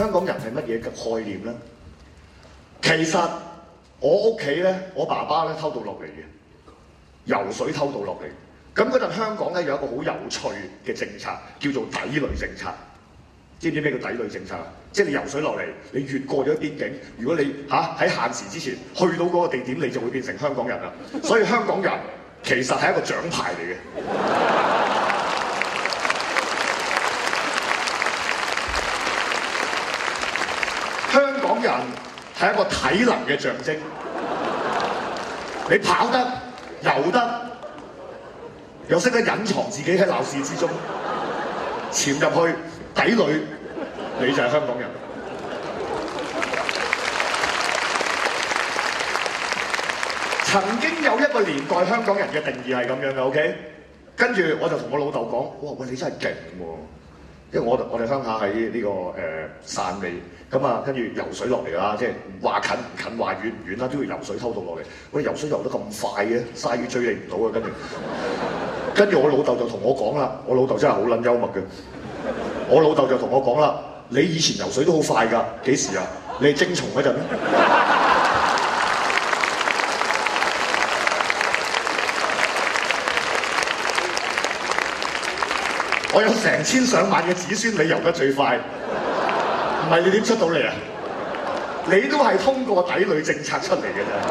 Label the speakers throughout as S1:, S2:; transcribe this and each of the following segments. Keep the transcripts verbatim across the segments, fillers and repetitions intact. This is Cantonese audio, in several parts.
S1: 香港人係乜嘢嘅概念咧？其實我屋企咧，我爸爸咧偷渡落嚟嘅，游水偷渡落嚟。咁嗰陣香港咧有一個好有趣嘅政策，叫做抵壘政策。知唔知咩叫抵壘政策啊？即係你游水落嚟，你越過咗邊境，如果你嚇喺限時之前去到嗰個地點，你就會變成香港人啦。所以香港人其實係一個獎牌嚟嘅。香港人係一個體能嘅象徵。你跑得、游得，又識得隱藏自己喺鬧市之中，潛入去抵壘，你就係香港人。曾經有一個年代，香港人嘅定義係咁樣嘅 ，OK？ 跟住我就同我老豆講：哇，喂，你真係勁喎！因為我我哋鄉下喺呢、這個誒汕尾，咁啊跟住游水落嚟啦，即係話近唔近話遠唔遠啦，都要游水偷渡落嚟。喂，游水游得咁快嘅，鯊魚追你唔到啊！跟住，跟住我老豆就同我講啦，我老豆真係好撚幽默嘅。我老豆就同我講啦，你以前游水都好快㗎，幾時啊？你係精蟲嗰陣咩？我有成千上萬嘅子孫，你游得最快，唔係你點出到嚟啊？你都係通過抵壘政策出嚟嘅啫。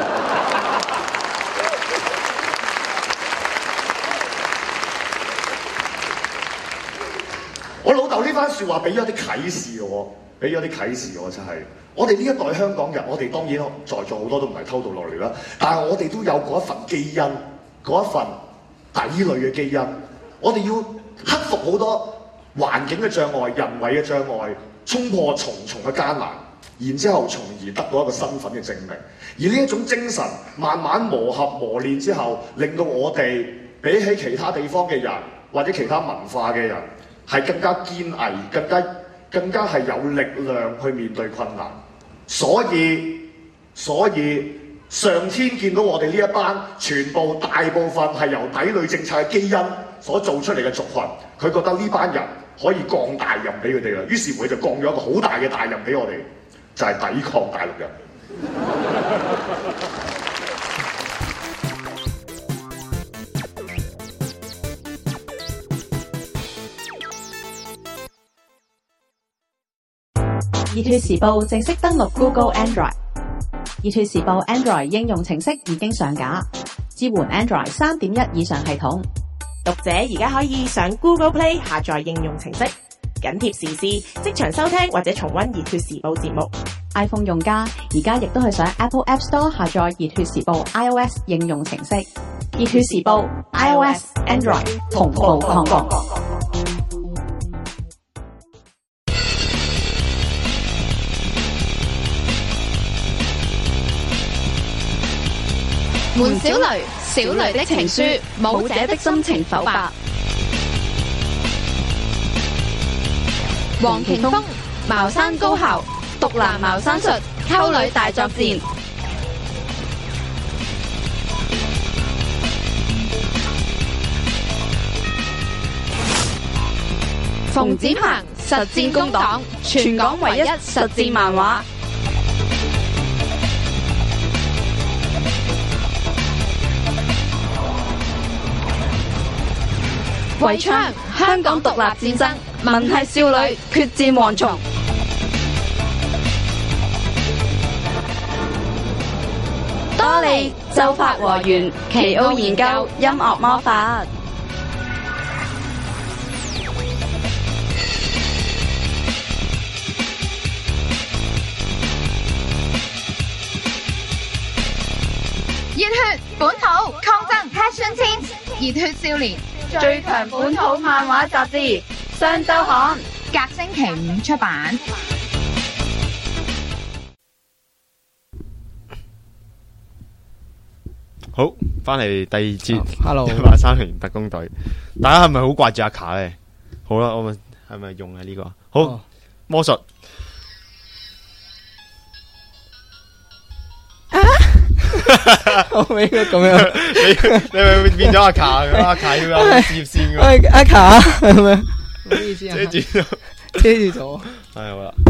S1: 我老豆呢番説話俾咗啲啟示我，俾咗啲啟示我，真係我哋呢一代香港人，我哋當然在座好多都唔係偷渡落嚟啦，但係我哋都有嗰一份基因，嗰一份抵壘嘅基因，我哋要克服好多環境嘅障礙、人為嘅障礙，衝破重重嘅艱難，然之後從而得到一個身份嘅證明。而呢一種精神慢慢磨合磨練之後，令到我哋比起其他地方嘅人或者其他文化嘅人，係更加堅毅，更加更加係有力量去面對困難。所以所以上天見到我哋呢一班全部大部分係由抵壘政策嘅基因所做出嚟嘅族群，佢覺得呢班人可以降大任俾佢哋啦，於是乎佢就降咗一個好大嘅大任俾我哋，就係、是、抵抗大陸人。
S2: 熱血時報正式登陸 Google Android。熱血時報 Android 應用程式已經上架，支援 Android 三點一以上系統。
S3: 讀者而家可以上 Google Play 下載應用程式，緊貼時事，即場收聽或者重溫熱血時報節目。
S2: iPhone 用家而家亦都係上 Apple App Store 下載熱血時報 iOS 應用程式。熱血時報 iOS Android 同步抗暴。
S4: 門小雷，小雷的情書，舞者的心情剖白。黃庭鋒，茅山高校，獨藍茅山術，溝女大作戰。馮展鵬，實戰工黨，全港唯一實戰漫畫。圍槍，香港獨立戰爭，文系少女決戰蝗蟲。多利奏法和弦，奇奧研究音樂魔法。熱血本土抗爭 Passion Team， 熱血少年。最強本土漫畫雜誌《雙週刊》，隔星期五出版。
S5: 好，翻嚟第二節。
S6: Hello，
S5: 一八三零特工隊，大家係咪好掛住阿卡咧？好啦，我咪係咪用啊呢個？好，
S6: 哦、
S5: 魔術。
S6: 我咪應該咁樣，
S5: 你你咪變咗阿卡，阿卡要有事業線噶。
S6: 阿卡係咪？咩意思啊？
S5: 遮住咗，
S6: 遮住咗。
S5: 係好啦，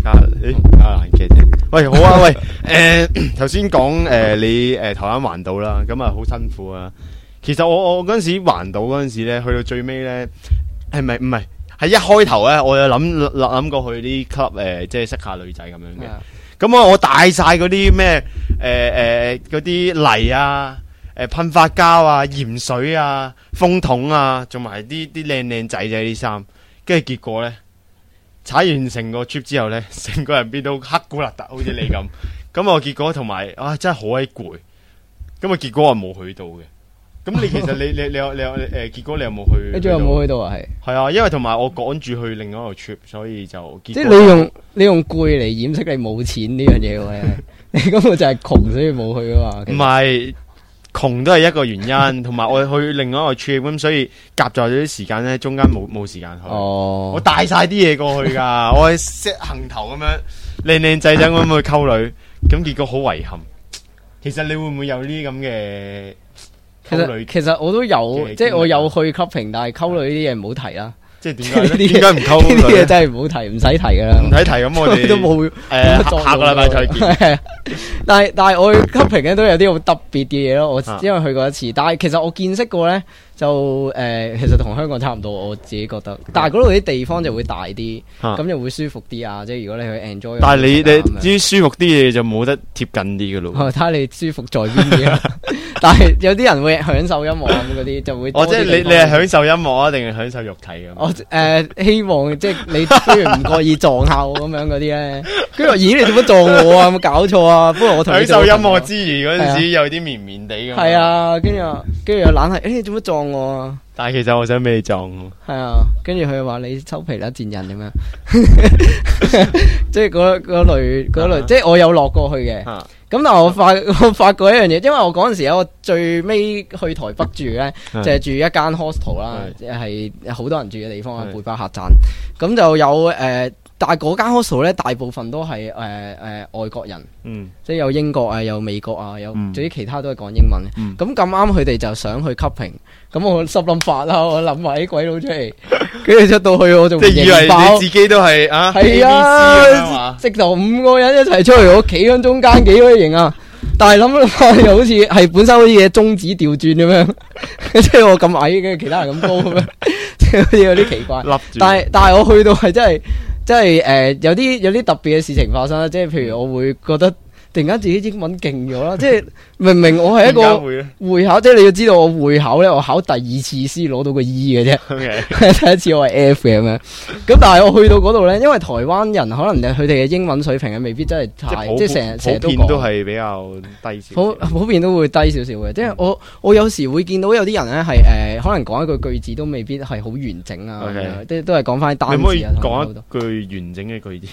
S5: 加誒加冷嘅啫。喂，好啊，喂，誒頭先講誒你誒台灣環島啦，咁啊好辛苦啊。其實我我嗰陣時環島嗰陣時咧，去到最尾咧，係咪唔係？係一開頭咧，我有諗諗過去啲 club 誒，即係識下女仔咁樣嘅。咁我我帶晒嗰啲咩誒誒嗰啲泥啊、誒噴髮膠啊、鹽水啊、風筒啊，仲埋啲啲靚靚仔仔啲衫，跟住結果咧，踩完成個 trip 之後咧，成個人變到黑古勒特，好似你咁。咁我結果同埋啊，真係好鬼攰。咁啊，結果我冇去到嘅。咁你其實你你你有你有誒結果你有冇去？
S6: 你仲有冇去到啊？係
S5: 係啊，因為同埋我趕住去另外一個 trip，所以就
S6: 即係你用你用攰嚟掩飾你冇錢呢樣嘢喎，你根本就係窮所以冇去啊嘛。
S5: 唔係窮都係一個原因，同埋我去另外一個 trip，咁所以夾咗啲時間咧，中間冇冇時間去。
S6: 哦，
S5: 我帶晒啲嘢過去㗎，我係 set 行頭咁樣靚靚仔仔咁去溝女，咁結果好遺憾。其實你會唔會有呢啲咁嘅？
S6: 其實其實我都有，即係我有去 clubbing，但係溝女啲嘢唔好提啦。
S5: 即係點解？點解唔溝女？
S6: 呢啲嘢真係唔好提，唔使提噶啦。
S5: 唔使提咁，我哋
S6: 都冇
S5: 誒下個禮拜再見。
S6: 但係但係我去 clubbing 咧都有啲好特別嘅嘢咯。我因為去過一次，但係其實我見識過咧就誒，其實同香港差唔多，我自己覺得。但係嗰度啲地方就會大啲，咁就會舒服啲啊。即係如果你去 enjoy。
S5: 但係你你至於舒服啲嘢就冇得貼近啲嘅咯。
S6: 睇下你舒服在邊啲啦。但係有啲人會享受音樂咁嗰啲，就會。
S5: 哦，即係你你係享受音樂啊，定係享受肉體咁？
S6: 我誒希望即係你不如唔覺意撞下我咁樣嗰啲咧。跟住話：咦，你做乜撞我啊？有冇搞錯啊？不過我同你
S5: 享受音樂之餘嗰陣時有啲綿綿地咁。
S6: 係啊，跟住話，跟住又懶係，誒你做乜撞我啊？
S5: 但係其實我想俾你撞。
S6: 係啊，跟住佢又話你收皮啦，賤人咁樣。即係嗰嗰類嗰類，即係我有落過去嘅。咁但係我發我發覺一樣嘢，因為我嗰陣時我最尾去台北住咧，就係住一間 hostel 啦，係好多人住嘅地方啊，背包客棧。咁就有誒，但係嗰間 hostel 咧，大部分都係誒誒外國人，嗯，即係有英國啊，有美國啊，有總之其他都係講英文嘅。咁咁啱佢哋就想去 clubbing，咁我心諗法啦，我諗埋啲鬼佬出嚟，跟住出到去我仲即係以為
S5: 你自己都係啊，
S6: 係啊，直頭五個人一齊出嚟，我企喺中間幾個型啊！但係諗諗又好似係本身好似嘢中指調轉咁樣，即係我咁矮嘅，其他人咁高咁樣，即係好似有啲奇怪。但係但係我去到係真係真係誒有啲有啲特別嘅事情發生啦，即係譬如我會覺得。突然間自己英文勁咗啦，即係明明我係一個會考，即係你要知道我會考咧，我考第二次先攞到個 E 嘅啫。Okay. 第一次我係 F 嘅咁樣，咁但係我去到嗰度咧，因為台灣人可能佢哋嘅英文水平咧未必真係太，即係成日成日都講，普遍都係
S5: 比較低少。
S6: 普普遍都會低少少嘅，即係我我有時會見到有啲人咧係誒，可能講一句句子都未必係好完整啊，即係都係講翻單詞啊。
S5: 你可唔可以講一句完整嘅句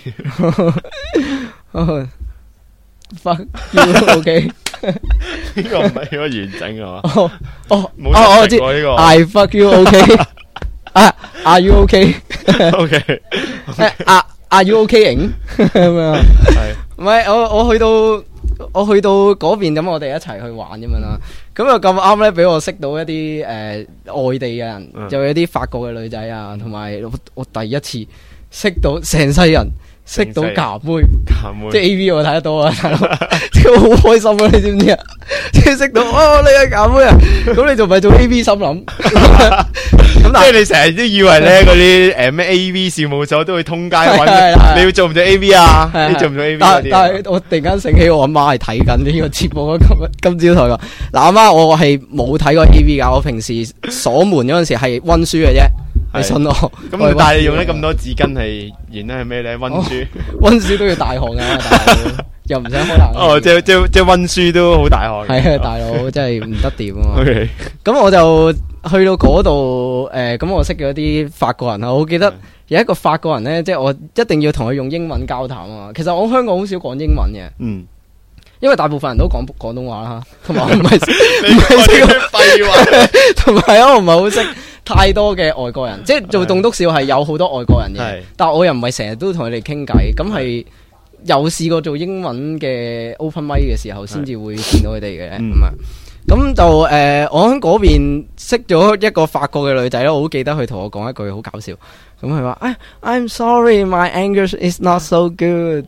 S5: 子？
S6: fuck you OK
S5: 呢個唔係個完整啊嘛。
S6: 哦哦
S5: 哦
S6: 我知
S5: 呢個
S6: I fuck you OK 啊 Are you OK
S5: OK
S6: 啊 Are you OK 咁樣係唔係我我去到我去到嗰邊咁我哋一齊去玩咁樣啦，咁又咁啱咧俾我識到一啲誒、呃、外地嘅人，就有啲法國嘅女仔啊，同埋我，我第一次識到成世人識到假妹，妹即係 A V 我睇得到啊，大佬，即係好開心啊！你知唔知啊？即係識到哦，你係假妹啊！咁你仲咪做 A V 心諗？咁
S5: 即係你成日都以為咧嗰啲誒咩 A V 事務所都會通街揾，你要做唔做 A V 啊？你做唔做 A V？
S6: 但但係我突然間醒起，我阿媽係睇緊呢個節目啊！今今朝同佢講，嗱阿媽，我係冇睇過 A V 噶，我平時鎖門嗰陣時係溫書嘅啫。你信我？
S5: 咁但係你用咗咁多紙巾係原咧係咩咧？溫書，
S6: 溫書都要大汗噶，大佬又唔使開冷氣。
S5: 哦，即即即溫書都好大汗。
S6: 係啊，大佬真係唔得掂啊！
S5: OK，
S6: 咁我就去到嗰度，誒，咁我識咗啲法國人啊。我記得有一個法國人咧，即係我一定要同佢用英文交談啊。其實我香港好少講英文嘅，嗯，因為大部分人都講廣東話啦，同埋我唔係唔係識廢話，同埋我唔係好識太多嘅外國人，即係做棟篤笑係有好多外國人嘅，但係我又唔係成日都同佢哋傾偈，咁係有試過做英文嘅 open mic 嘅時候，先至會見到佢哋嘅咁啊。 咁就誒、呃，我喺嗰邊識咗一個法國嘅女仔咯，我好記得佢同我講一句好搞笑。咁佢話：哎 ，I'm sorry, my English is not so good.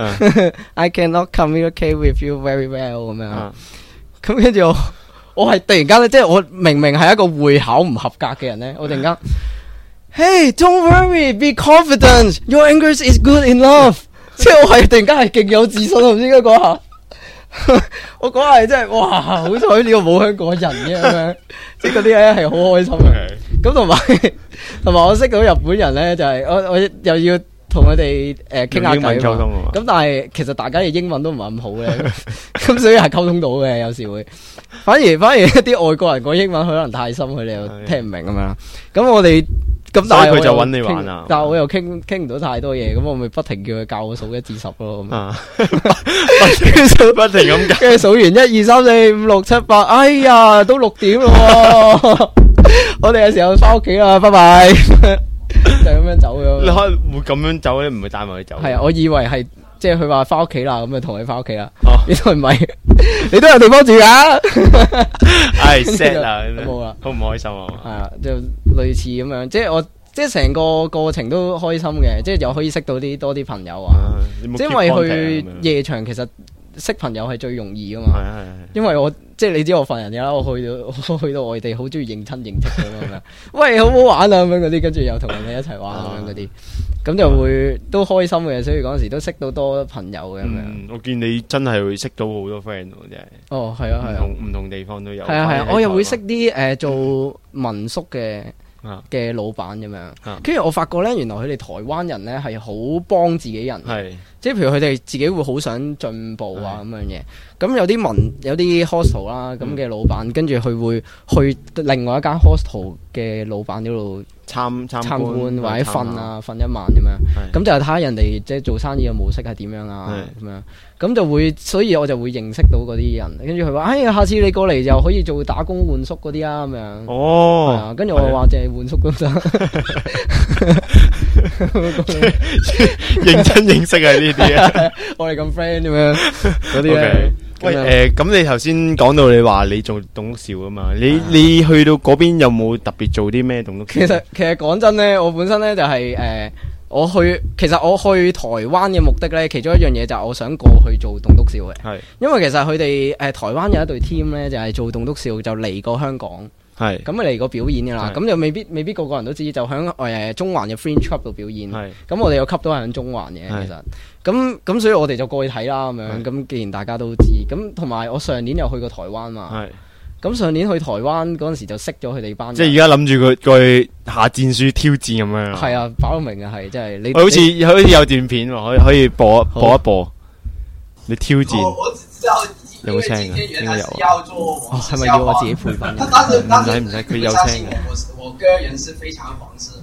S6: I cannot communicate with you very well 咁樣。咁跟住我，我係突然間咧，即係我明明係一個會考唔合格嘅人咧，我突然間 ，Hey, don't worry, be confident. Your English is good enough. 即係我係突然間係勁有自信，唔知點解講下。我講係真係哇，好彩呢個冇香港人嘅咁樣，即係嗰啲咧係好開心嘅。咁同埋同埋我識到日本人咧，就係、是、我我又要同佢哋誒傾下偈溝通。咁但係其實大家嘅英文都唔係咁好嘅，咁所以係溝通到嘅，有時會。反而反而一啲外國人講英文可能太深，佢哋又聽唔明咁樣。咁我哋。咁但係佢就揾你玩啊！但係我又傾傾唔到太多嘢，咁我咪不停叫佢教我數一至十咯。啊，不停咁教，跟住數完一二三四五六七八，哎呀，都六點咯，我哋有時候翻屋企啦，拜拜，就咁樣走咗。你可能會咁樣走咧，唔會帶埋佢走。係啊，我以為係即係佢話翻屋企啦，咁就同佢翻屋企啦。原來唔係，你都有地方住噶。係 set 啦，冇啦，好唔開心啊！係啊，就類似咁樣，即係我即係成個過程都開心嘅，即係又可以識到啲多啲朋友啊！即係因為去夜場其實識朋友係最容易噶嘛。係係係。因為我即係你知我份人嘅啦，我去到我去到外地好中意認親認戚咁樣，喂，好唔好玩啊咁樣嗰啲，跟住又同人哋一齊玩咁樣嗰啲，咁就會都開心嘅，所以嗰陣時都識到多朋友嘅咁樣。我見你真係會識到好多 friend 喎，真係。哦，係啊係啊，唔同唔同地方都有。係啊係啊，我又會識啲誒做民宿嘅嘅老闆咁樣，跟住我發覺咧，原來佢哋台灣人咧係好幫自己人，係即係譬如佢哋自己會好想進步啊咁樣嘢。咁有啲民有啲 hostel 啦咁嘅老闆，跟住佢會去另外一間 hostel 嘅老闆嗰度參參觀或者瞓啊瞓一晚咁樣，咁就睇下人哋即係做生意嘅模式係點樣啊咁樣，咁就會所以我就會認識到嗰啲人，跟住佢話：哎呀，下次你過嚟就可以做打工換宿嗰啲啊咁樣。哦，係啊，跟住我話淨係換宿都得，認真認識係呢啲啊，我哋咁 friend 咁樣嗰啲咧。喂，誒，咁你頭先講到你話你做棟篤笑啊嘛，你你去到嗰邊有冇特別做啲咩棟篤笑？其實其實講真咧，我本身咧就係誒，我去其實我去台灣嘅目的咧，其中一樣嘢就係我想過去做棟篤笑嘅。係，因為其實佢哋誒台灣有一隊 team 咧，就係做棟篤笑就嚟過香港。係咁啊嚟過表演噶啦，咁就未必未必個個人都知，就喺誒中環嘅 Fringe Club 度表演。係咁我哋個 club 都係喺中環嘅，其實咁咁所以我哋就過去睇啦咁樣。咁既然大家都知，咁同埋我上年又去過台灣嘛。係咁上年去台灣嗰陣時就識咗佢哋班。即係而家諗住佢過去下戰書挑戰咁樣。係啊，擺到明啊，係即係你。好似好似有段片喎，可以可以播播一播。你挑戰。有聲嘅，應該有。哦，係咪要我自己配翻？唔使唔使，佢有聲嘅。我我個人是非常黃色，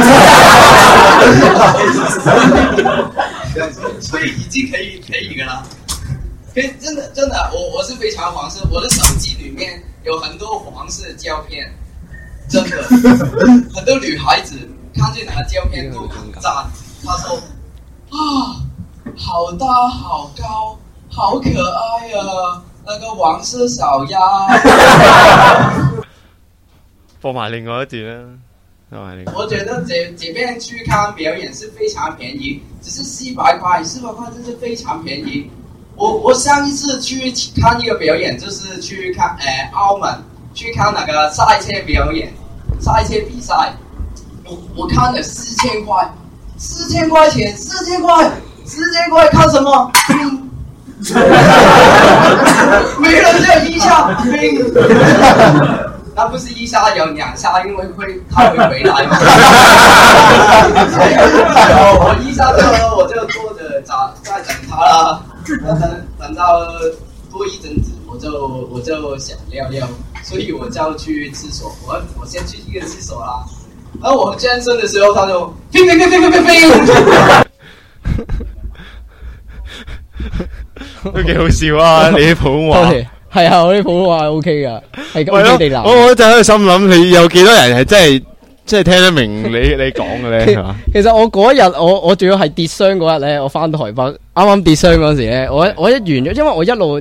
S6: 所以已經可以可以噶啦。可以真的真的，我我是非常黃色，我的手機裏面有很多黃色的膠片，真的，很多女孩子看見那個膠片都很讚。她說啊，好大好高。好可愛啊！那個黃色小鴨。播埋另外一段啦，播埋另外。我覺得這這邊去看表演是非常便宜，只是四百塊，四百塊真是非常便宜。我我上一次去看一個表演，就是去看誒、呃、澳門，去看那個賽車表演，賽車比賽。我我看了四千塊，四千塊錢，四千塊，四千塊看什麼？每人就一下，那不是一下有兩下，因為會他會回來嘛。我一下車我就坐着在在等他啦，等等到多一陣子，我就我就想尿尿，所以我就要去廁所。我我先去一個廁所啦，然後我健身的時候，他就乒乒乒乒乒乒乒。都幾好笑啊！你啲普通話係啊，我啲普通話 O K 噶，係咁地鬧。我我就喺度心諗，你有幾多人係真係真係聽得明你你講嘅咧？其實我嗰日我我仲要係跌傷嗰日咧，我翻到台北啱啱跌傷嗰時咧，我我一完咗，因為我一路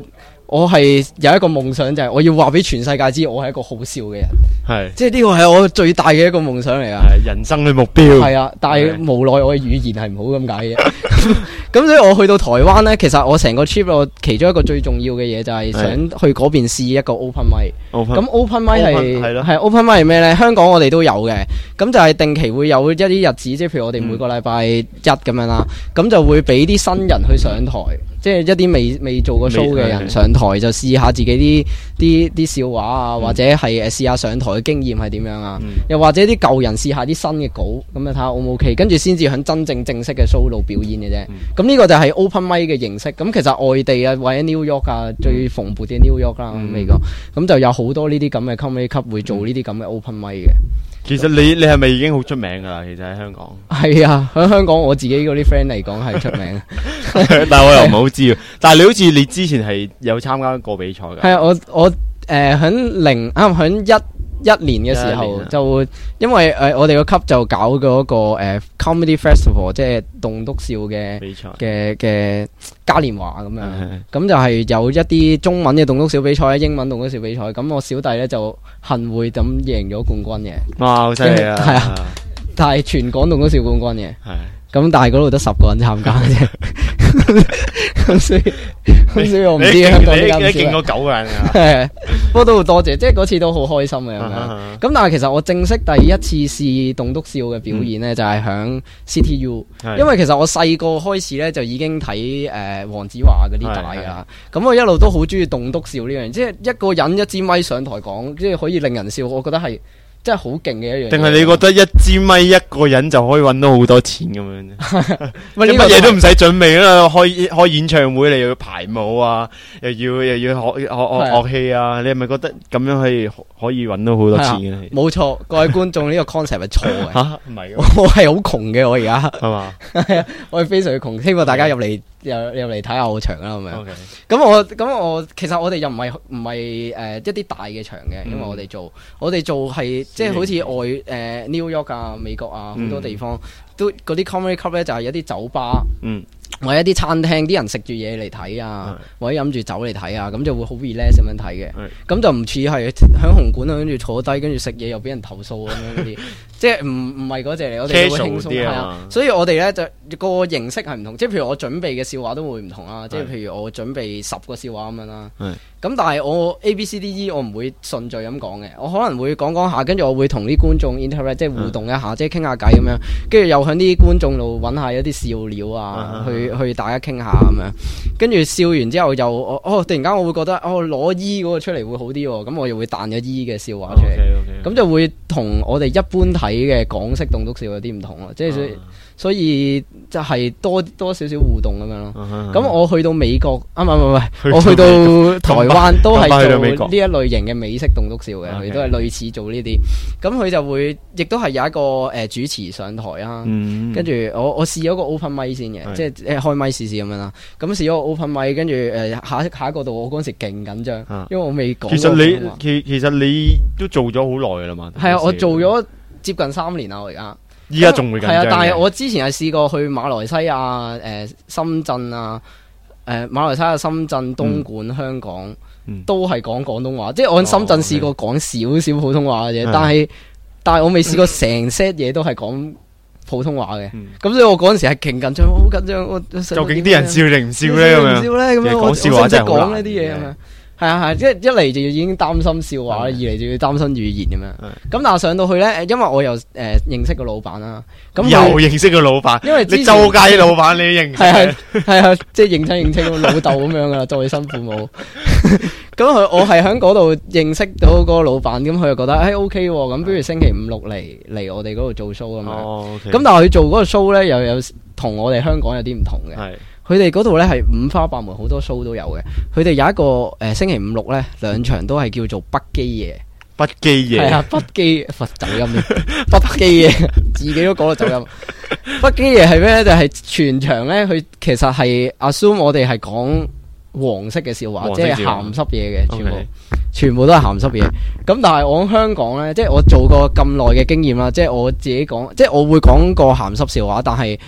S6: 我係有一個夢想，就係我要話俾全世界知，我係一個好笑嘅人。
S5: 係，
S6: 即係呢個係我最大嘅一個夢想嚟啊！
S5: 係人生嘅目標。
S6: 係啊，但係無奈我嘅語言係唔好咁解嘅。咁所以我去到台灣呢，其實我成個 trip 我其中一個最重要嘅嘢就係想去嗰邊試一個 open mic。咁 open mic 係係 open mic 係咩呢？香港我哋都有嘅，咁就係定期會有一啲日子，即係譬如我哋每個禮拜一咁樣啦，咁就會俾啲新人去上台。即係一啲未未做過 show 嘅人上台就試下自己啲啲啲笑話啊，或者係誒試下上台嘅經驗係點樣啊，嗯、又或者啲舊人試下啲新嘅稿，咁啊睇下 O 唔 OK，跟住先至響真正正式嘅 show 度表演嘅啫。咁呢、嗯、個就係 open mic 嘅形式。咁其實外地啊，或者 New York 啊，最蓬勃嘅 New York 啦、嗯，美國咁就有好多呢啲咁嘅 comedy club 會做呢啲咁嘅 open mic 嘅。其實
S5: 你你係咪已經好出名噶啦？其實喺香港
S6: 係啊，喺香港我自己嗰啲 friend 嚟講係出名，
S5: 但係我又唔係好知。但係你好似你之前係有參加過比賽㗎？
S6: 係啊，我我誒喺零啱喺一一年嘅時候就因為誒、呃、我哋個級就搞嗰個誒、呃、comedy festival， 即係棟篤笑嘅
S5: 比賽
S6: 嘅嘅嘉年華咁樣，咁就係有一啲中文嘅棟篤笑比賽、英文棟篤笑比賽。咁我小弟咧就幸會咁贏咗冠軍嘅。
S5: 哇，好犀利啊！
S6: 係啊，但係全港棟篤笑冠軍嘅。係。咁但係嗰度得十個人參加啫，咁所以咁所以我唔知香港點解唔少。你你勁過九個人啊！係，不過都好多謝，即係嗰次都好開心嘅咁樣。咁但係其實我正式第一次試棟篤笑嘅表演咧，就係響 C T U，因為其實我細個開始咧就已經睇誒黃子華嗰啲帶㗎啦。咁我一路都好中意棟篤笑呢樣，即係一個人一支咪上台講，即係可以令人笑，我覺得係。真係好勁嘅一樣嘢。定係你覺得一支咪一個人就可以揾到好多錢咁樣啫？乜嘢都唔使準備啦，開開演唱會你又要排舞啊，又要又要學學學樂器啊，你係咪覺得咁樣可以可以揾到好多錢嘅？冇錯，各位觀眾呢個 concept 係錯嘅。嚇，唔係，我係好窮嘅，我而家係嘛？係啊，我係非常窮，希望大家入嚟入入嚟睇下我場啦，咁樣。咁我咁我其實我哋又唔係唔係誒一啲大嘅場嘅，因為我哋做我哋做係。即係好似外誒、呃、New York 啊、美國啊好多地方、嗯、都嗰啲 comedy club 咧就係一啲酒吧，嗯、或者一啲餐廳，啲人食住嘢嚟睇啊，嗯、或者飲住酒嚟睇啊，咁就會好 relax 咁樣睇嘅。咁、嗯、就唔似係喺紅館跟住坐低跟住食嘢又俾人投訴咁樣嗰啲，即係唔唔係嗰隻嚟，我哋會輕鬆啲啊。所以我哋咧就個形式係唔同，即係譬如我準備嘅笑話都會唔同啦。即係譬如我準備十個笑話咁樣啦。嗯咁但係我 A B C D E 我唔會順序咁講嘅，我可能會講講下，跟住我會同啲觀眾 interact， 即係互動一下，嗯、即係傾下偈咁樣，跟住又向啲觀眾度揾下一啲笑料啊，嗯、去去大家傾下咁樣，跟住笑完之後又哦突然間我會覺得哦攞 E 嗰個出嚟會好啲喎，咁我又會彈咗 E 嘅笑話出嚟，咁、okay, okay, okay. 就會同我哋一般睇嘅港式棟篤笑有啲唔同咯，即係所以。嗯所以就係多多少少互動咁樣咯。咁、uh huh. 我去到美國啊，唔係唔係，我去到台灣都係做呢一類型嘅美式棟篤笑嘅，佢 Okay. 都係類似做呢啲。咁佢就會，亦都係有一個誒、呃、主持上台啊。跟住、mm hmm. 我我試咗個 open mic 先嘅，mm hmm. 即係誒開咪試試咁樣啦。咁試咗個 open mic，跟住誒下下一個度，我嗰陣時勁緊張，uh huh. 因為我未講。其實你其其實你都做咗好耐㗎啦嘛。係啊，我做咗接近三年啦，我而家。依家仲會緊張嘅。係啊，但係我之前係試過去馬來西亞、誒、呃、深圳啊、誒、呃、馬來西亞、深圳、東莞、嗯、香港，嗯、都係講廣東話。即係我喺深圳試過講少少普通話嘅啫，哦 okay. 但係但係我未試過成 set 嘢都係講普通話嘅。咁、嗯、所以我嗰陣時係勁緊張，好緊張。我究竟啲人笑定唔笑咧？咁樣笑咧？咁樣講笑話真係好難嘅。係啊係，即係一嚟就要已經擔心笑話，二嚟就要擔心語言咁樣。咁但係上到去咧，因為我又誒認識個老闆啦，咁又認識個老闆，因為你周街老闆你認識，係係係即係認親認親老豆咁樣噶啦，再生父母。咁佢我係喺嗰度認識到嗰個老闆，咁佢就覺得誒 OK 喎，咁不如星期五六嚟嚟我哋嗰度做 show 咁樣。咁但係佢做嗰個 show 咧，又有同我哋香港有啲唔同嘅。佢哋嗰度咧係五花八門，好多 show 都有嘅。佢哋有一個誒、呃、星期五六咧兩場都係叫做北基夜，北基夜係啊，北基佛走音北基夜自己都講到走音。北基夜係咩咧？就係、是、全場咧，佢其實係 assume 我哋係講黃色嘅笑話，即係鹹濕嘢嘅，全部 Okay. 全部都係鹹濕嘢。咁但係我喺香港咧，即係我做過咁耐嘅經驗啦，即係我自己講，即係我會講個鹹濕笑話，但係。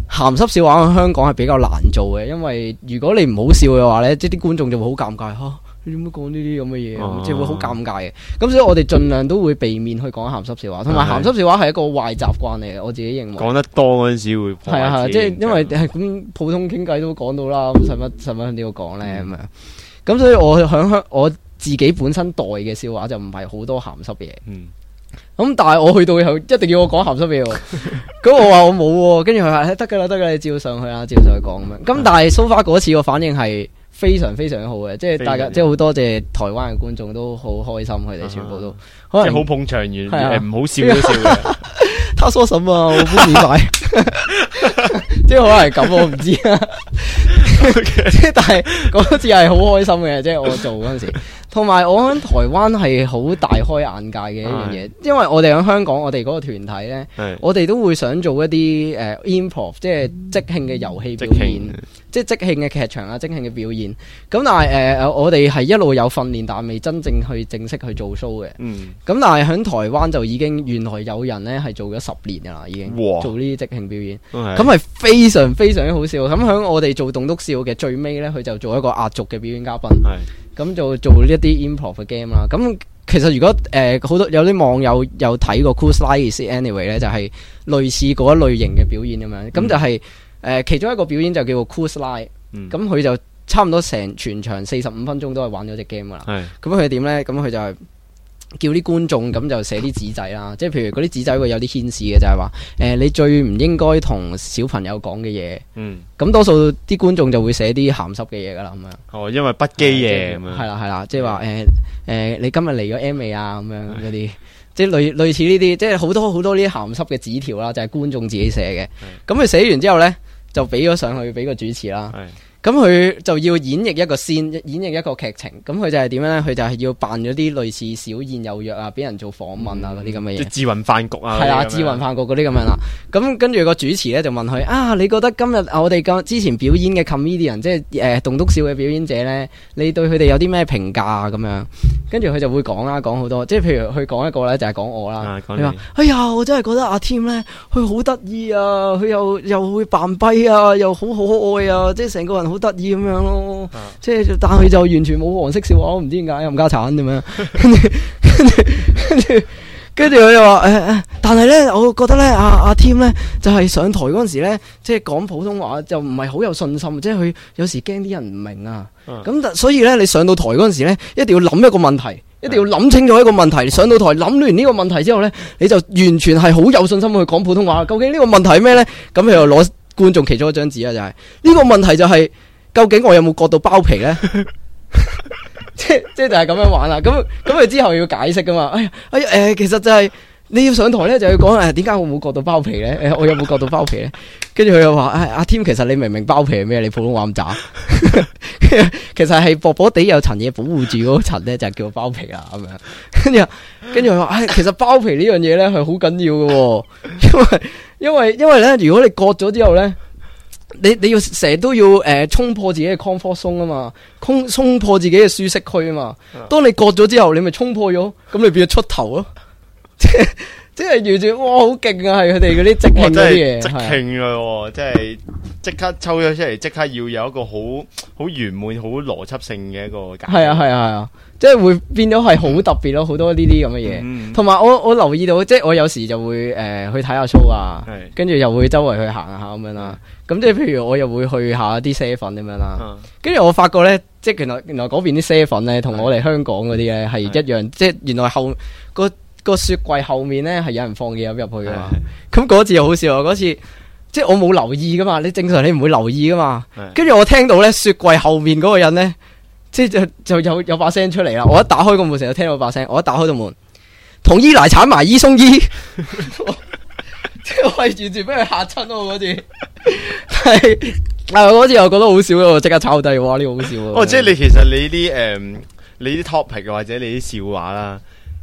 S6: 鹹濕笑話喺香港係比較難做嘅，因為如果你唔好笑嘅話咧，即係啲觀眾就會好尷尬嚇。你點解講呢啲咁嘅嘢？
S5: 哦
S6: 即係會好尷尬嘅。咁所以我哋盡量都會避免去講鹹濕笑話，同埋鹹濕笑話係一個壞習慣嚟嘅。我自己認為
S5: 講得多嗰陣時會破壞
S6: 係啊係啊，
S5: 自己
S6: 即係因為係咁普通傾偈都講到啦，咁使乜使乜呢個講咧咁樣？咁所以我響香我自己本身代嘅笑話就唔係好多鹹濕嘢。
S5: 嗯。
S6: 咁但係我去到又一定要我講鹹濕嘢喎，咁我話我冇喎，跟住佢話得㗎啦得㗎啦，你照上去啦，照上去講咁樣。咁但係 so far 嗰次個反應係非常非常好嘅，即係大家即係好多謝台灣嘅觀眾都好開心，佢哋全部都可能
S5: 即係好捧場完，
S6: 係啊
S5: 誒唔好笑都笑嘅。
S6: 他說什麼啊？我不明白，即係可能係咁，我唔知啊。即係但係嗰次係好開心嘅，即係我做嗰陣時，同埋我喺台灣係好大開眼界嘅一樣嘢，因為我哋喺香港，我哋嗰個團體咧，我哋都會想做一啲誒 improv，即係即興嘅遊戲表演，即係即興嘅劇場啊，即興嘅表演。咁但係誒我哋係一路有訓練，但係未真正去正式去做 show 嘅。
S5: 嗯。
S6: 咁但係喺台灣就已經原來有人咧係做咗十年噶啦，已經做呢啲即興表演，咁係非常非常之好笑。咁喺我哋做棟篤笑嘅最尾咧，佢就做一個壓軸嘅表演嘉賓，咁就做呢一啲 improv 嘅 game 啦。咁其實如果誒好、呃、多有啲網友有睇過 Cool Slide Anyway 咧，就係類似嗰一類型嘅表演咁樣。咁、嗯、就係、是、誒、呃、其中一個表演就叫做 Cool Slide，咁佢、嗯、就差唔多成全場四十五分鐘都係玩咗隻 game 噶啦。咁佢點咧？咁佢就係、是。叫啲觀眾咁就寫啲紙仔啦，即係譬如嗰啲紙仔會有啲顯示嘅，就係話誒你最唔應該同小朋友講嘅嘢。嗯，咁多數啲觀眾就會寫啲鹹濕嘅嘢噶啦，咁樣。哦，因為不羈嘢咁樣。係啦係啦，即係話誒誒，你今日嚟咗 M 未啊？咁樣嗰啲，即係類類似呢啲，即係好多好多呢啲鹹濕嘅紙條啦，就係觀眾自己寫嘅。咁佢寫完之後咧，就俾咗上去俾個主持啦。咁佢就要演繹一個先，演繹一個劇情。咁佢就係點樣咧？佢就係要扮咗啲類似小燕有約啊，俾人做訪問啊嗰啲咁嘅嘢。即係智雲飯局啊。係啦，智雲飯局嗰啲咁樣啦。咁跟住個主持咧就問佢啊，你覺得今日我哋咁之前表演嘅 comedian， 即係誒棟篤笑嘅表演者咧，你對佢哋有啲咩評價啊？咁樣跟住佢就會講啦，講好多。即係譬如佢講一個咧，就係講我啦。佢話：哎呀，我真係覺得阿 Tim 咧，佢好得意啊，佢又又會扮跛啊，又好可愛啊，即係成個人好得意咁樣咯，即係但係就完全冇黃色笑話，我唔知點解冚家鏟咁樣，跟住跟住跟住跟住佢又話誒誒，但係咧，我覺得咧阿阿 Tim 咧就係、是、上台嗰陣時咧，即係講普通話就唔係好有信心，即係佢有時驚啲人唔明啊，咁、嗯、所以咧你上到台嗰陣時咧，一定要諗一個問題，一定要諗清楚一個問題，上到台諗完呢個問題之後咧，你就完全係好有信心去講普通話。究竟呢個問題係咩咧？咁佢又攞觀眾其中一張紙啊，就係、是、呢、這個問題就係、是。究竟我有冇割到包皮咧？即即就係咁樣玩啦。咁咁佢之後要解釋噶嘛？哎呀，哎呀，誒、呃，其實就係、是、你要上台咧，就要講誒，點解我冇割到包皮咧？誒、呃，我有冇割到包皮咧？跟住佢又話：，誒，阿 Tim，其實你明唔明包皮係咩？你普通話咁渣。其實係薄薄地有層嘢保護住嗰層咧，就叫包皮啦。咁樣，跟住跟住佢話：，唉、哎，其實包皮呢樣嘢咧係好緊要嘅，因為因為因為咧，如果你割咗之後咧。你你要成日都要誒衝破自己嘅 comfort zone 啊嘛，衝衝破自己嘅舒適區啊嘛。當你割咗之後，你咪衝破咗，咁你變咗出頭咯。即係即係完全哇，好勁啊！係佢哋嗰啲即興嗰啲嘢，即興啊！即係即刻抽咗出嚟，即刻要有一個好好圓滿、好邏輯性嘅一個解。係啊係啊係啊！即係會變咗係好特別咯，好多呢啲咁嘅嘢。同埋、嗯、我我留意到，即係我有時就會誒、呃、去睇下 show 啊，跟住又會周圍去行下咁樣啦。咁即係譬如我又會去下啲啡粉咁樣啦。跟住、嗯、我發覺咧，即係原來原來嗰邊啲啡粉咧，同我哋香港嗰啲咧係一樣。嗯、即係原來後個個雪櫃後面咧係有人放嘢入去噶嘛。咁嗰、嗯、次又好笑啊！嗰次即係我冇留意噶嘛，你正常你唔會留意噶嘛。跟住、嗯、我聽到咧雪櫃後面嗰個人咧。即係就就有有把聲出嚟啦！我一打開個門，成日聽到把聲。我一打開個門，同伊奶產埋伊鬆伊，即係我係完全俾佢嚇親咯嗰次。係啊，嗰次我覺得好笑咯，我即刻抄低。哇，呢個好笑啊！哦，即係你其實你啲誒、嗯，你啲 topic 或者你啲笑話啦，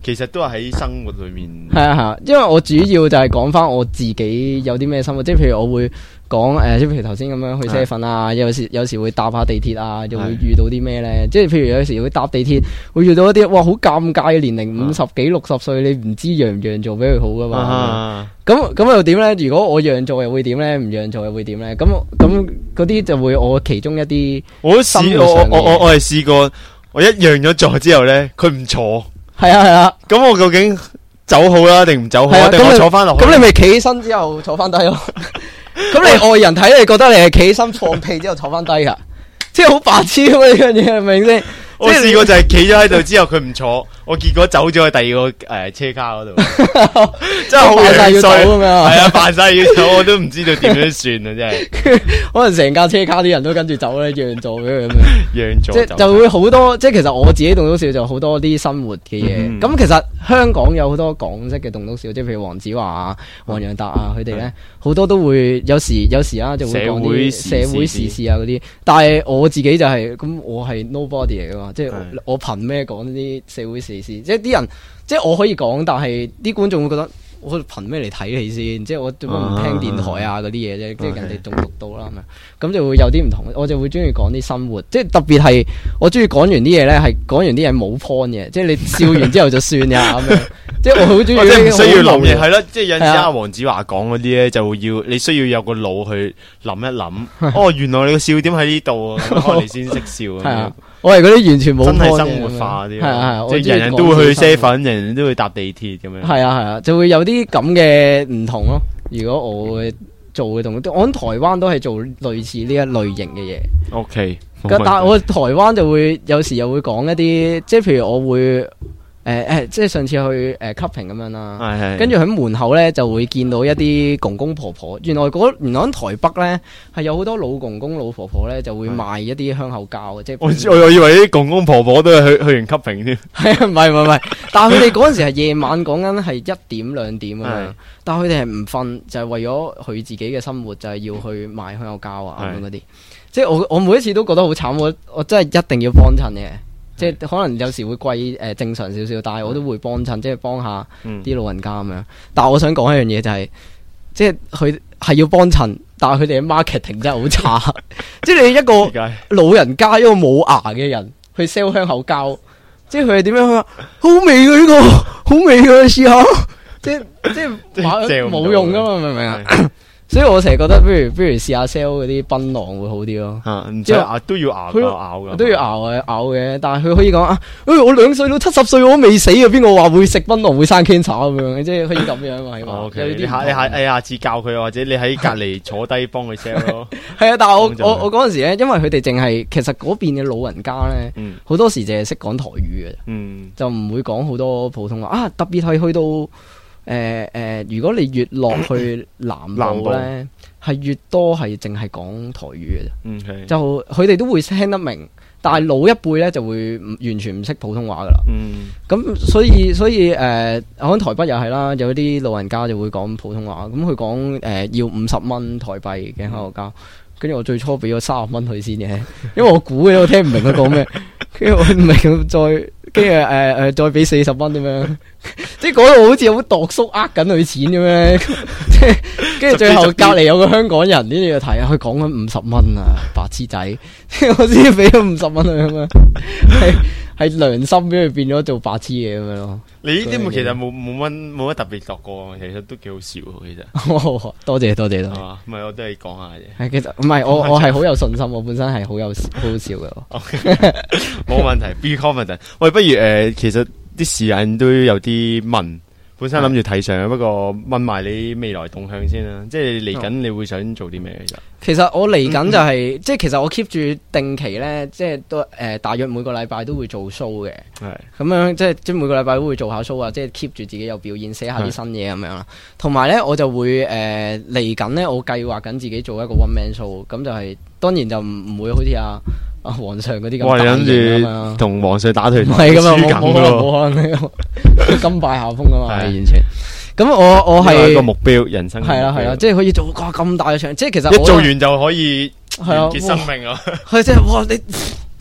S5: 其實都係喺生活裏面。
S6: 係啊係啊，因為我主要就係講翻我自己有啲咩生活，即係譬如我會講誒，即係譬如頭先咁樣去車瞓啊，有時有時會搭下地鐵啊，又會遇到啲咩咧？即係譬如有時會搭地鐵，會遇到一啲哇好尷尬嘅年齡五十幾六十歲，你唔知讓唔讓座俾佢好噶嘛？咁咁又點咧？如果我讓座又會點咧？唔讓座又會點咧？咁咁嗰啲就會我其中一啲
S5: 我都試我我我我係試過，我一讓咗座之後咧，佢唔坐。係
S6: 啊係啊，
S5: 咁我究竟走好啦定唔走好啊？定我坐翻落去？
S6: 咁你咪企起身之後坐翻低咯。咁你外人睇你覺得你係企起身放屁之後坐翻低噶，即係好白痴咁呢樣嘢，係咪先？
S5: 我試過就係企咗喺度之後佢唔坐，我結果走咗去第二個誒、呃、車卡嗰度，真係好樣衰咁樣。係啊，扮晒要走，我都唔知道點樣算啊！真係，
S6: 可能成架車卡啲人都跟住走咧，讓座俾佢咁樣，
S5: 讓座
S6: 即係就會好多。即係其實我自己棟篤笑就好多啲生活嘅嘢。咁、嗯、其實香港有好多港式嘅棟篤笑，即係譬如黃子華啊、黃洋達啊，佢哋咧好多都會有時有時啊就會講啲社會時事啊嗰啲。但係我自己就係、是、咁，我係 nobody 嚟噶嘛。即係我憑咩講呢啲社會時事？即係啲人，即係我可以講，但係啲觀眾會覺得我憑咩嚟睇你先？即係我點解唔聽電台啊嗰啲嘢啫？即係人哋仲讀到啦，咁就會有啲唔同。我就會中意講啲生活，即係特別係我中意講完啲嘢咧，係講完啲嘢冇 point 嘅，即係你笑完之後就算呀咁樣。即係我好中意，
S5: 即係唔需要諗嘢，係咯。即係有陣時阿黃子華講嗰啲咧，就會要你需要有個腦去諗一諗。哦，原來你個笑點喺呢度啊，咁你先識笑。係啊。
S6: 我係嗰啲完全冇
S5: 真係生活化啲，
S6: 係啊係，
S5: 即係人人都會去 seven，人人都會搭地鐵咁樣。
S6: 係啊係啊，就會有啲咁嘅唔同咯。如果我做嘅動作，我喺台灣都係做類似呢一類型嘅嘢。
S5: O K，
S6: 但係我台灣就會有時又會講一啲，即係譬如我會。誒誒、呃，即係上次去誒 clubbing 咁樣啦，跟住喺門口咧就會見到一啲公公婆婆。原來嗰原來喺台北咧係有好多老公公老婆婆咧就會賣一啲香口膠嘅，即係
S5: 我我以為啲公公婆婆都係去去完 clubbing 添。
S6: 係啊，唔係唔係唔係，但係佢哋嗰陣時係夜晚，講緊係一點兩點咁樣，但係佢哋係唔瞓，就係、是、為咗佢自己嘅生活，就係、是、要去賣香口膠啊咁樣嗰啲。即係我我每一次都覺得好慘，我我真係一定要幫襯嘅。即係可能有時會貴誒、呃、正常少少，但係我都會幫襯，即係幫下啲老人家咁樣。嗯、但係我想講一樣嘢就係、是，即係佢係要幫襯，但係佢哋嘅 marketing 真係好差。即係你一個老人家一個冇牙嘅人去 sell 香口膠，即係佢係點樣？佢話好味嘅呢個，好味嘅試下。即係即係冇用噶嘛，明唔明啊？所以我成日覺得，不如不如試下 sell 嗰啲檳榔會好啲咯。
S5: 吓，即係都要熬，咬噶，
S6: 都要熬嘅咬嘅。但係佢可以講啊，誒，我兩歲到七十歲我都未死啊！邊個話會食檳榔會生 cancer 咁樣？即係可以咁樣嘛？係嘛？OK，
S5: 你下你下你下次教佢，或者你喺隔籬坐低幫佢 sell 咯。
S6: 係啊，但係我我我嗰陣時咧，因為佢哋淨係其實嗰邊嘅老人家咧，好多時淨係識講台語嘅，嗯，就唔會講好多普通話啊。特別係去到。誒誒、呃呃，如果你越落去南部咧，係越多係淨係講台語嘅啫。嗯，就佢哋都會聽得明，但係老一輩咧就會完全唔識普通話噶啦。嗯，咁所以所以誒，喺、呃、台北又係啦，有啲老人家就會講普通話。咁佢講誒要五十蚊台幣嘅香口膠，跟住我最初俾咗三十蚊佢先嘅，因為我估嘅我聽唔明佢講咩，跟住我唔明咁再。跟住誒誒，再俾四十蚊咁樣，即係嗰度好似好度叔呃緊佢錢咁樣，即係跟住最後隔籬有個香港人，跟住就睇下佢講緊五十蚊啊，白痴仔，我先俾咗五十蚊佢咁樣，係係良心俾佢變咗做白痴嘢咁樣咯。
S5: 你呢啲其實冇冇乜冇乜特別度過，其實都幾好笑其實。
S6: 多謝多謝多謝。
S5: 唔係我都係講下啫。
S6: 係其實唔係我我係好有信心，我本身係好有好好笑嘅。
S5: 冇問題 ，be confident。喂，不如誒、呃，其實啲時間都有啲問，本身諗住睇相，不過問埋你未來動向先啦。即係嚟緊你會想做啲咩其實？其實
S6: 我嚟緊就係、是，即係其實我 keep 住定期咧，即係都誒、呃，大約每個禮拜都會做 show 嘅。係咁是樣，即係即係每個禮拜都會做下 show 啊，即係 keep 住自己有表演，寫下啲新嘢咁樣啦。同埋咧，我就會誒嚟緊咧，我計劃緊自己做一個 one man show，咁就係、是、當然就唔唔會好似阿。啊！皇上嗰啲咁大型啊嘛，
S5: 同皇上打對台，
S6: 唔係咁啊，冇冇可能，冇可能，甘拜下風噶嘛，係完全。咁我我係
S5: 個目標，人生
S6: 係啦係啦，即係可以做哇咁大嘅場，即係其實
S5: 一做完就可以完結生命啊！
S6: 係即係哇！你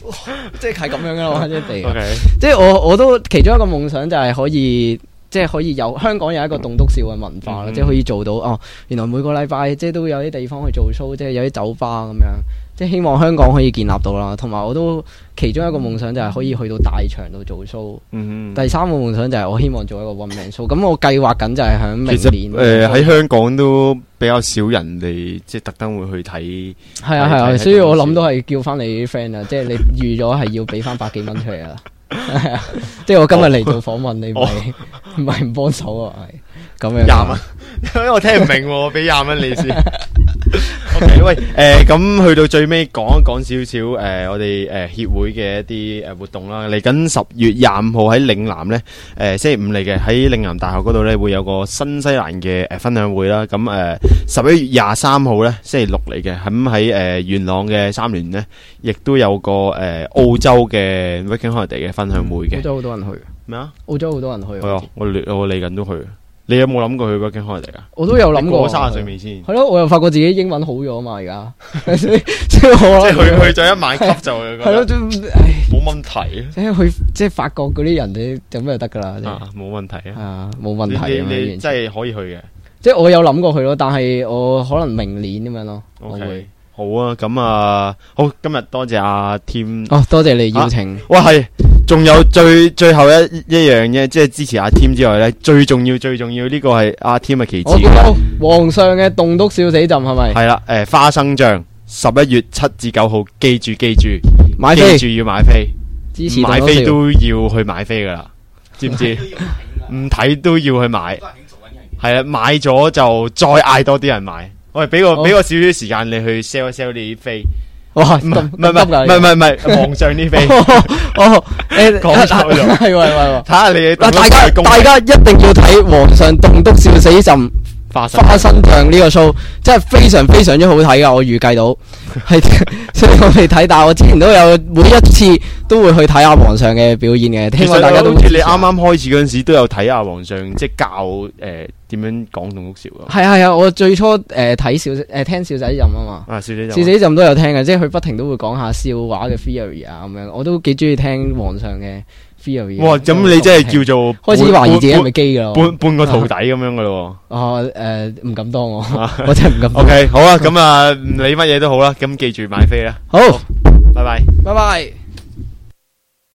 S6: 即係係咁樣噶啦，即係
S5: OK，
S6: 即係我我都其中一個夢想就係可以。即係可以有香港有一個棟篤笑嘅文化啦，嗯、即係可以做到哦。原來每個禮拜即係都有啲地方去做 show，即係有啲酒吧咁樣。即係希望香港可以建立到啦。同埋我都其中一個夢想就係可以去到大場度做 show。嗯、第三個夢想就係我希望做一個 one man show。咁我計劃緊就係響明年。
S5: 誒喺、呃、香港都比較少人哋即係特登會去睇。係
S6: 啊係啊，所以我諗都係叫翻你啲 friend 啊，即係你預咗係要俾翻百幾蚊出嚟啊。係啊，即係我今日嚟做訪問，你唔係唔係唔幫手啊？係咁樣
S5: 廿蚊，因為我聽唔明，我俾廿蚊你先。OK， 喂，誒，咁去到最尾講一講少少誒，我哋誒協會嘅一啲誒活動啦。嚟緊十月廿五號喺嶺南咧，誒星期五嚟嘅喺嶺南大學嗰度咧會有個新西蘭嘅誒分享會啦。咁誒十一月廿三號咧星期六嚟嘅，咁喺誒元朗嘅三聯咧，亦都有個誒澳洲嘅 Working Holiday 嘅分享會嘅。
S6: 澳洲好多人去
S5: 咩啊？
S6: 澳洲好多人去。
S5: 係啊，我嚟我嚟緊都去。你有冇諗過去 Working Holiday 啊？
S6: 我都有諗過。
S5: 過三十歲未先？
S6: 係咯，我又發覺自己英文好咗啊嘛，而家即係即係
S5: 去去咗一晚級就係咯，冇問題。
S6: 即係去即係法國嗰啲人，你咁就得噶啦。
S5: 啊，冇問題啊。
S6: 啊，冇問題。
S5: 你你真係可以去嘅。
S6: 即係我有諗過去咯，但係我可能明年咁樣咯。我會。
S5: 好啊，咁啊，好，今日多謝阿 Tim。
S6: 哦，多謝你邀請。
S5: 哇，係，仲有最最後一一樣嘢，即係支持阿 Tim 之外咧，最重要最重要呢個係阿 Tim 嘅旗幟。
S6: 皇上嘅棟篤笑死陣係咪？
S5: 係啦，誒，花生醬，十一月七至九號，記住記住，
S6: 買飛，
S5: 記住要買飛，
S6: 支持
S5: 買飛都要去買飛噶啦，知唔知？唔睇都要去買，係啊，買咗就再嗌多啲人買。喂，俾個俾個少少時間你去 sell 一 sell 你啲飛，
S6: 哇！
S5: 唔係唔係唔係唔係唔係皇上啲飛，
S6: 哦，誒，
S5: 講錯咗，係係係，睇下你嗱，
S6: 大家大家一定要睇皇上棟篤笑死陣花生醬呢個 show，真係非常非常之好睇噶，我預計到係，所以我未睇，但係我之前都有每一次都會去睇下皇上嘅表演嘅，希望大家都好似你啱啱開始嗰陣時都有睇下皇上即係教誒。點樣講棟篤笑啊？係啊係啊！我最初誒睇笑誒聽笑仔任啊嘛，啊笑仔任笑仔任都有聽嘅，即係佢不停都會講下笑話嘅 theory 啊咁樣，我都幾中意聽皇上嘅 theory。哇！咁你真係叫做開始懷疑自己係咪基噶咯？半半個徒弟咁樣噶咯？哦誒，唔敢當我，我真係唔敢當。OK，好啊，咁啊唔理乜嘢都好啦，咁記住買飛啦。好，拜拜，拜拜。